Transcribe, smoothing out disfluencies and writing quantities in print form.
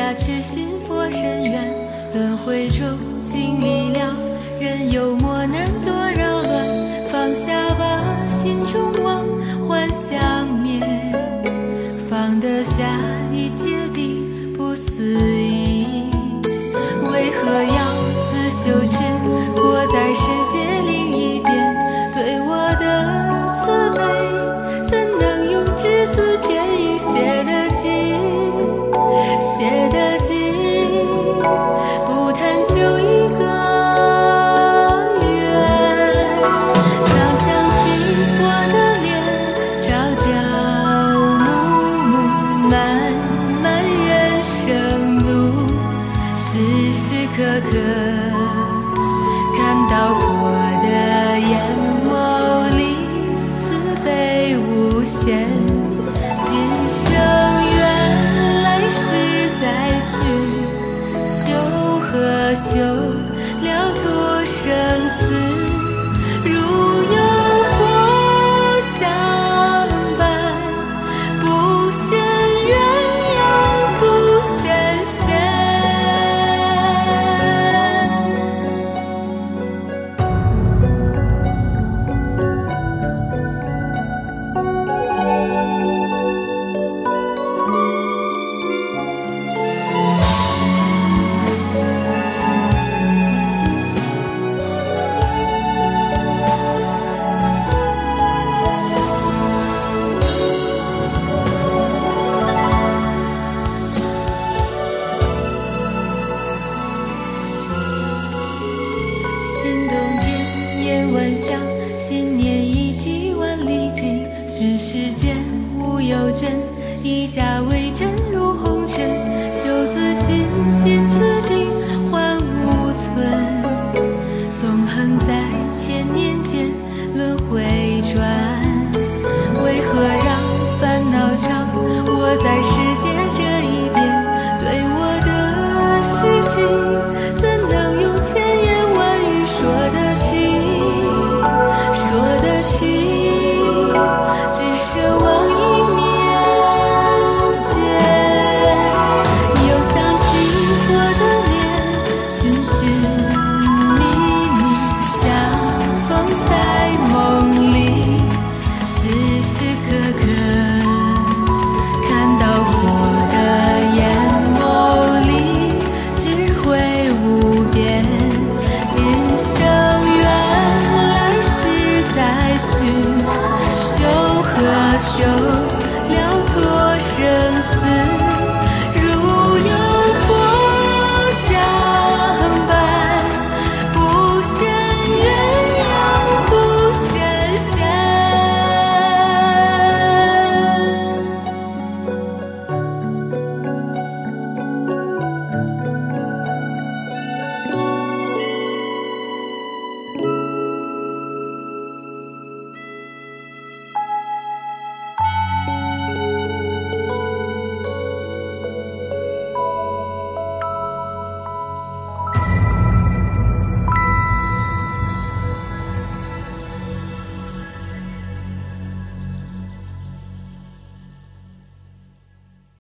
下痴心佛深渊，轮回中经历了人有磨难多扰乱，放下吧心中妄，幻想灭，放得下一切的不思议。为何要自修持，活在世界另一边？对我的慈悲，怎能用只字片语写得尽？写得尽，不贪求一个缘。常想起佛的脸，朝朝暮暮，漫漫人生路，时时刻刻看到佛的眼眸里慈悲无限。今生缘，来世再续，修和修，了脱生死。如有佛相伴，不羡鸳鸯不羡仙。心动天眼万象，心念一起万里尽，是世间无有真，一家为